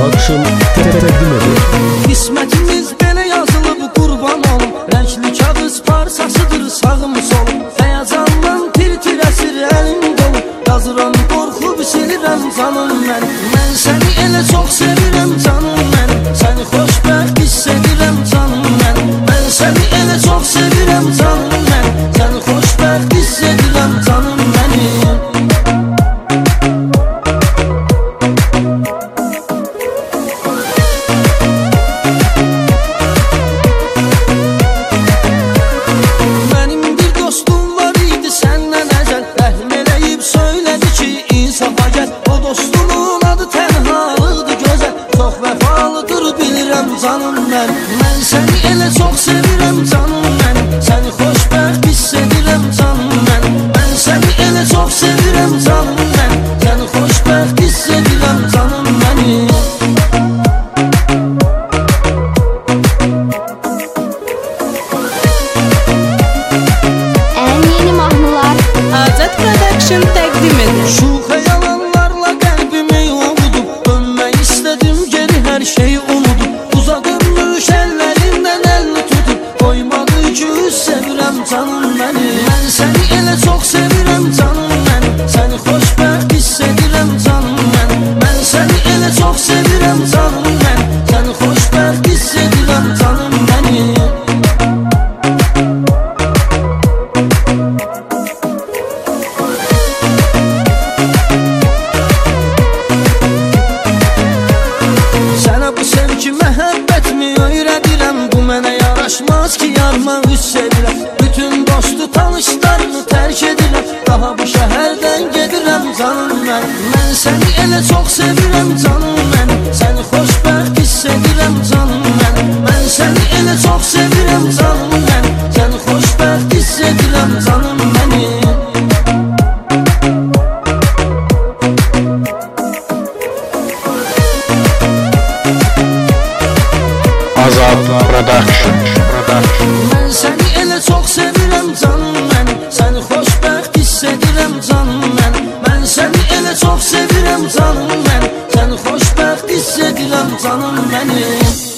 Production təqdim edir. Qismətimiz belə yazılıb qurban olum, rəngli kağız parçasıdır sağım solum. Həyəcandan tir-tir əsir əlim dolu, yazıram qorxub silirəm canım mən. Mən səni elə çox sevirəm canım mən, səni xoşbəxt hiss edirəm canım mən. Mən səni elə çox sevirəm canım mən, səni xoşbəxt hiss edirəm canım mənim. Canım mən səni elə çox sevirəm canım mən, səni xoşbəxt hiss edirəm canım mən. Mən səni elə çox sevirəm canım mən, səni xoşbəxt hiss edirəm canım mənim. En yeni mahnılar Azad Production təqdim edir. Şu xəyalanlarla qəlbimi ovudub, dönmək istədim geri hər şeyi unudub. Uzadılmış əllərindən əlini tutub, qoymadı ki sevirəm canım məni. Mən səni elə çox sevirəm canım mən, səni xoşbəxt hiss edirəm canım mən. Mən səni elə çox sevirəm canım mən, səni xoşbəxt hiss edirəm canım məni. Sənə bu sevgi məhəbbətmi öyrədirəm, bu mənə yaraşmaz ki yarma üst sevirəm. Bütün dostu tanışlarını tərk edirəm, daha bu şəhərdən gedirəm canım mən. Mən səni elə çox sevirəm canım mən, səni xoşbəxt hiss edirəm canım mən. Mən səni elə çox sevirəm canım mən, səni xoşbəxt hiss edirəm canım mənim. Azad Production. Mən səni elə çox sevirəm canım mən, səni xoşbəxt hiss edirəm canım mən. Mən səni elə çox sevirəm canım mən, səni xoşbəxt hiss edirəm canım mənim.